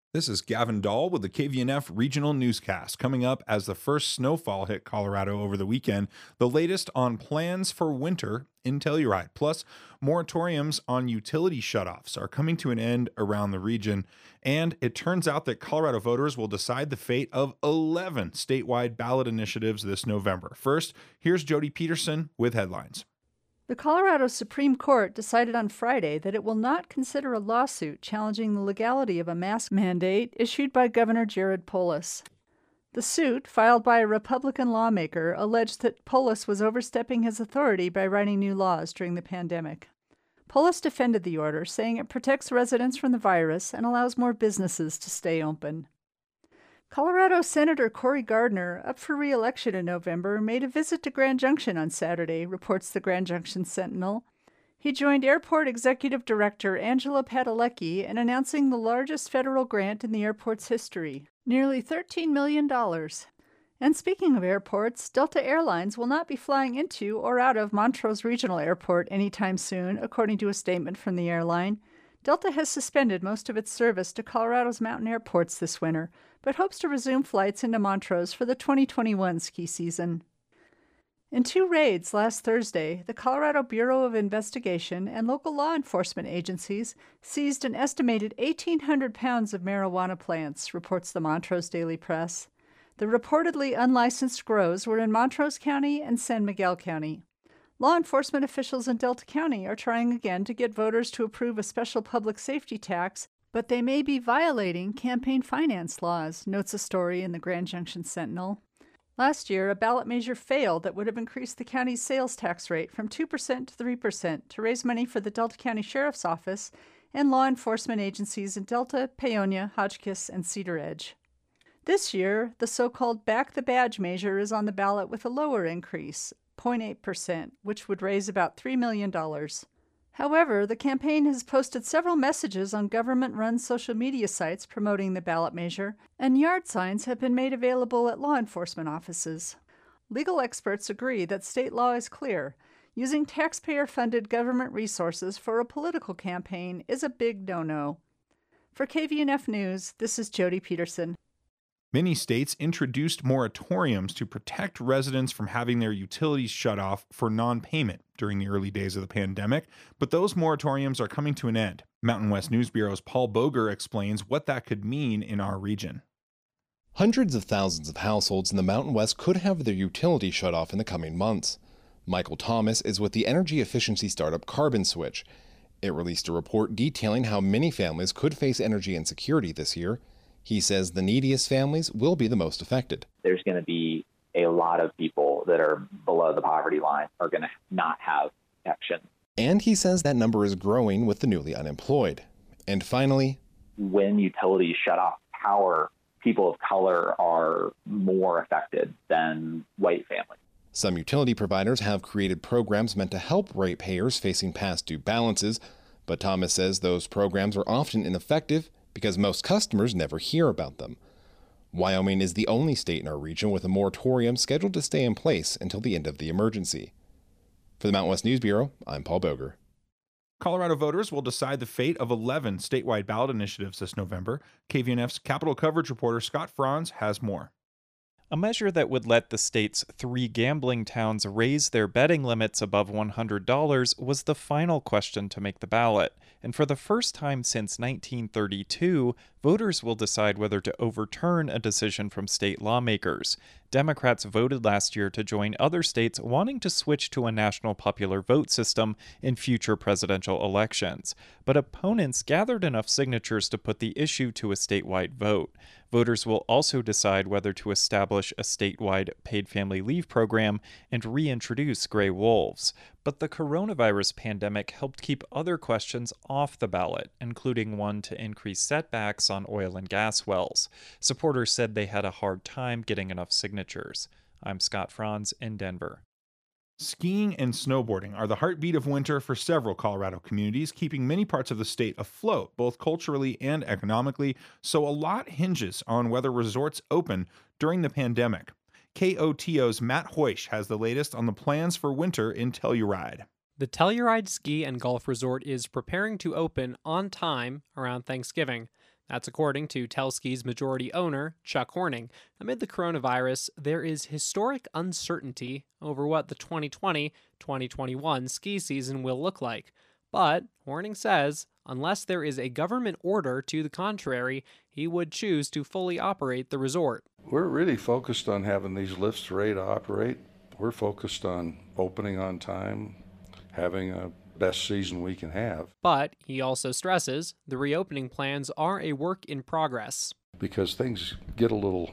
This is Gavin Dahl with the KVNF Regional Newscast. Coming up as the first snowfall hit Colorado over the weekend, the latest on plans for winter in Telluride. Plus, moratoriums on utility shutoffs are coming to an end around the region. And it turns out that Colorado voters will decide the fate of 11 statewide ballot initiatives this November. First, here's Jody Peterson with headlines. The Colorado Supreme Court decided on Friday that it will not consider a lawsuit challenging the legality of a mask mandate issued by Governor Jared Polis. The suit, filed by a Republican lawmaker, alleged that Polis was overstepping his authority by writing new laws during the pandemic. Polis defended the order, saying it protects residents from the virus and allows more businesses to stay open. Colorado Senator Cory Gardner, up for re-election in November, made a visit to Grand Junction on Saturday, reports the Grand Junction Sentinel. He joined Airport Executive Director Angela Padalecki in announcing the largest federal grant in the airport's history, nearly $13 million. And speaking of airports, Delta Airlines will not be flying into or out of Montrose Regional Airport anytime soon, according to a statement from the airline. Delta has suspended most of its service to Colorado's mountain airports this winter, but hopes to resume flights into Montrose for the 2021 ski season. In two raids last Thursday, the Colorado Bureau of Investigation and local law enforcement agencies seized an estimated 1,800 pounds of marijuana plants, reports the Montrose Daily Press. The reportedly unlicensed grows were in Montrose County and San Miguel County. Law enforcement officials in Delta County are trying again to get voters to approve a special public safety tax, but they may be violating campaign finance laws, notes a story in the Grand Junction Sentinel. Last year, a ballot measure failed that would have increased the county's sales tax rate from 2% to 3% to raise money for the Delta County Sheriff's Office and law enforcement agencies in Delta, Paonia, Hotchkiss, and Cedar Edge. This year, the so-called Back the Badge measure is on the ballot with a lower increase, 0.8%, which would raise about $3 million. However, the campaign has posted several messages on government-run social media sites promoting the ballot measure, and yard signs have been made available at law enforcement offices. Legal experts agree that state law is clear. Using taxpayer-funded government resources for a political campaign is a big no-no. For KVNF News, this is Jody Peterson. Many states introduced moratoriums to protect residents from having their utilities shut off for non-payment during the early days of the pandemic, but those moratoriums are coming to an end. Mountain West News Bureau's Paul Boger explains what that could mean in our region. Hundreds of thousands of households in the Mountain West could have their utilities shut off in the coming months. Michael Thomas is with the energy efficiency startup Carbon Switch. It released a report detailing how many families could face energy insecurity this year. He says the neediest families will be the most affected. There's going to be a lot of people that are below the poverty line are going to not have protection. And he says that number is growing with the newly unemployed. And finally, when utilities shut off power, people of color are more affected than white families. Some utility providers have created programs meant to help ratepayers facing past due balances, but Thomas says those programs are often ineffective because most customers never hear about them. Wyoming is the only state in our region with a moratorium scheduled to stay in place until the end of the emergency. For the Mountain West News Bureau, I'm Paul Boger. Colorado voters will decide the fate of 11 statewide ballot initiatives this November. KVNF's Capital Coverage reporter Scott Franz has more. A measure that would let the state's 3 gambling towns raise their betting limits above $100 was the final question to make the ballot. And for the first time since 1932, voters will decide whether to overturn a decision from state lawmakers. Democrats voted last year to join other states wanting to switch to a national popular vote system in future presidential elections. But opponents gathered enough signatures to put the issue to a statewide vote. Voters will also decide whether to establish a statewide paid family leave program and reintroduce gray wolves. But the coronavirus pandemic helped keep other questions off the ballot, including one to increase setbacks on oil and gas wells. Supporters said they had a hard time getting enough signatures. I'm Scott Franz in Denver. Skiing and snowboarding are the heartbeat of winter for several Colorado communities, keeping many parts of the state afloat, both culturally and economically, so a lot hinges on whether resorts open during the pandemic. KOTO's Matt Hoish has the latest on the plans for winter in Telluride. The Telluride Ski and Golf Resort is preparing to open on time around Thanksgiving. That's according to Telski's majority owner, Chuck Horning. Amid the coronavirus, there is historic uncertainty over what the 2020-2021 ski season will look like. But Horning says, unless there is a government order to the contrary, he would choose to fully operate the resort. We're really focused on having these lifts ready to operate. We're focused on opening on time, having a best season we can have. But he also stresses the reopening plans are a work in progress. Because things get a little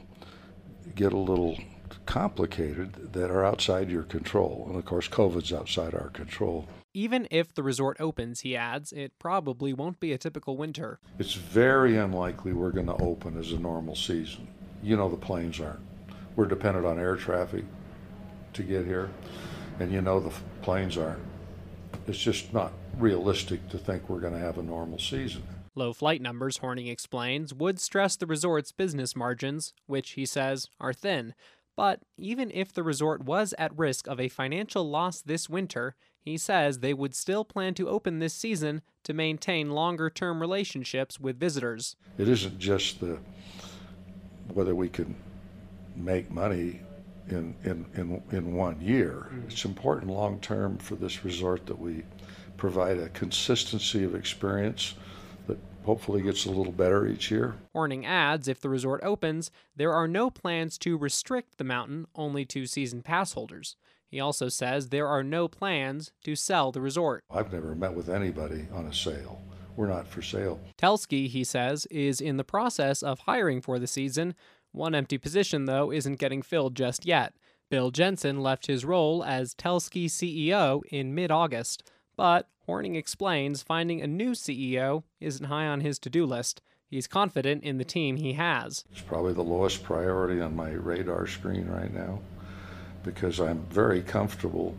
complicated that are outside your control. And of course, COVID's outside our control. Even if the resort opens, he adds, it probably won't be a typical winter. It's very unlikely we're going to open as a normal season. You know the planes aren't. We're dependent on air traffic to get here, and you know the planes aren't. It's just not realistic to think we're going to have a normal season. Low flight numbers, Horning explains, would stress the resort's business margins, which he says are thin. But even if the resort was at risk of a financial loss this winter, he says they would still plan to open this season to maintain longer-term relationships with visitors. It isn't just whether we can make money in 1 year. It's important long-term for this resort that we provide a consistency of experience that hopefully gets a little better each year. Horning adds if the resort opens, there are no plans to restrict the mountain only to season pass holders. He also says there are no plans to sell the resort. I've never met with anybody on a sale. We're not for sale. Telski, he says, is in the process of hiring for the season. One empty position, though, isn't getting filled just yet. Bill Jensen left his role as Telski CEO in mid-August. But Horning explains finding a new CEO isn't high on his to-do list. He's confident in the team he has. It's probably the lowest priority on my radar screen right now, because I'm very comfortable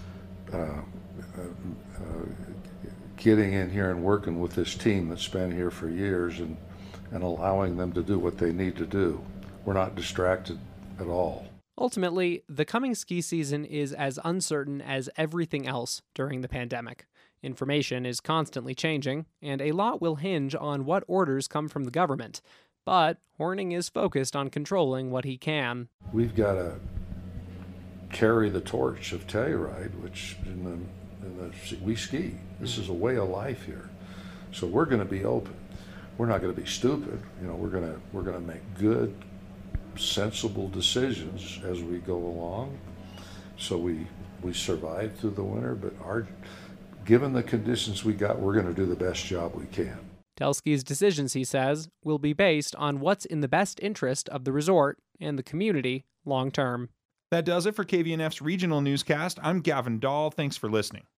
getting in here and working with this team that's been here for years and allowing them to do what they need to do. We're not distracted at all. Ultimately, the coming ski season is as uncertain as everything else during the pandemic. Information is constantly changing, and a lot will hinge on what orders come from the government. But Horning is focused on controlling what he can. We've got to carry the torch of Telluride, which we ski. This is a way of life here. So we're going to be open. We're not going to be stupid. We're going to make good, sensible decisions as we go along. So we survive through the winter, but given the conditions we got, we're going to do the best job we can. Telski's decisions, he says, will be based on what's in the best interest of the resort and the community long term. That does it for KVNF's regional newscast. I'm Gavin Dahl. Thanks for listening.